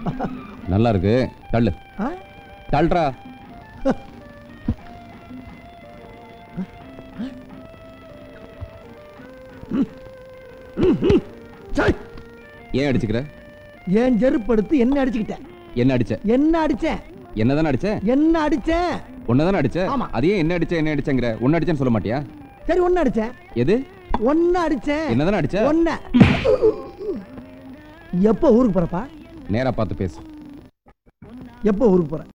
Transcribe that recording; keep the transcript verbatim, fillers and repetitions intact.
நல்லா இருக்கு, தள்ளு. தள்ளுறா. ஏன் அடிச்சுக்கிற? ஏன் செருப்படுத்து என்ன அடிச்சுக்கிட்டேன்? என்ன அடிச்ச? என்ன அடிச்சேன்? என்னதானே அடிச்ச? என்ன அடிச்சேன்? ஒன்னதானே அடிச்ச? ஆமா. அதே என்ன அடிச்ச என்ன அடிச்சங்கற? ஒன்னு அடிச்சேன்னு சொல்ல மாட்டியா? சரி ஒன்னு அடிச்சேன். எது? ஒன்னு அடிச்சேன். என்னதானே அடிச்ச? ஒன்னு. எப்போ ஊருக்கு போறப்பா? நேரா பார்த்து பேசு. எப்போ ஊருக்கு போற?